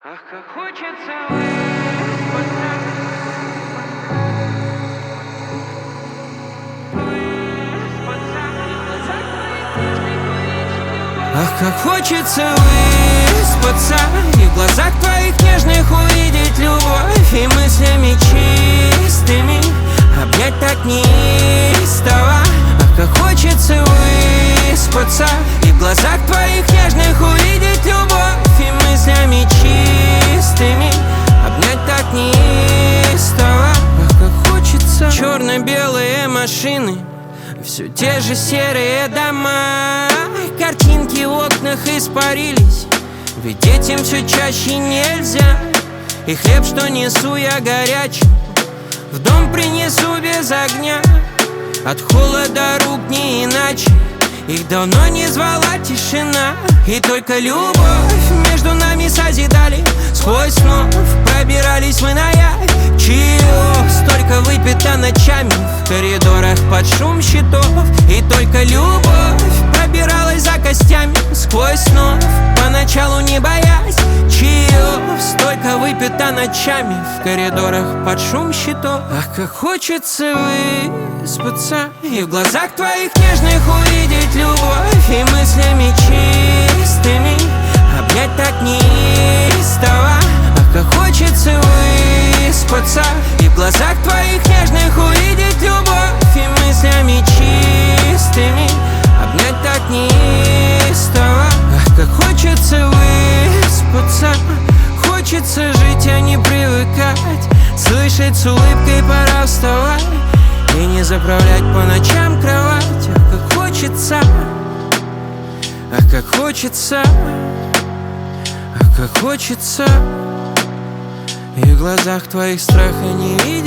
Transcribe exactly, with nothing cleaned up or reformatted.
Ах, как хочется выспаться, выспаться, и в глазах твоих нежных увидеть любовь. Ах, как хочется выспаться, и в глазах твоих нежных увидеть любовь, и мыслями чистыми обнять так неистово. Ах, как хочется выспаться, и в глазах твоих нежных увидеть любовь, и мыслями чистыми обнять так неистово. Ах, как хочется. Черно-белые машины, все те же серые дома, картинки в окнах испарились, ведь этим все чаще нельзя. И хлеб, что несу я горячим, в дом принесу без огня. От холода рук не иначе, их давно не звала тишина. И только любовь между нами созидали, сквозь снов пробирались мы на явь. Чаев столько выпито ночами в коридорах под шум счетов. И только любовь пробиралась за костями сквозь снов, поначалу не боясь. Чаев столько выпито ночами в коридорах под шум счетов. Ах, как хочется выспаться, и в глазах твоих нежных увидеть любовь, и мыслями чистыми обнять так неистово. Ах, как хочется выспаться, и в глазах твоих нежных увидеть любовь, и мыслями чистыми обнять так неистово. Ах, как хочется выспаться, хочется жить, а не привыкать, слышать с улыбкой пора вставать и не заправлять по ночам кровать. Ах, как хочется, ах, как хочется, ах, как хочется. И в глазах твоих страха не видеть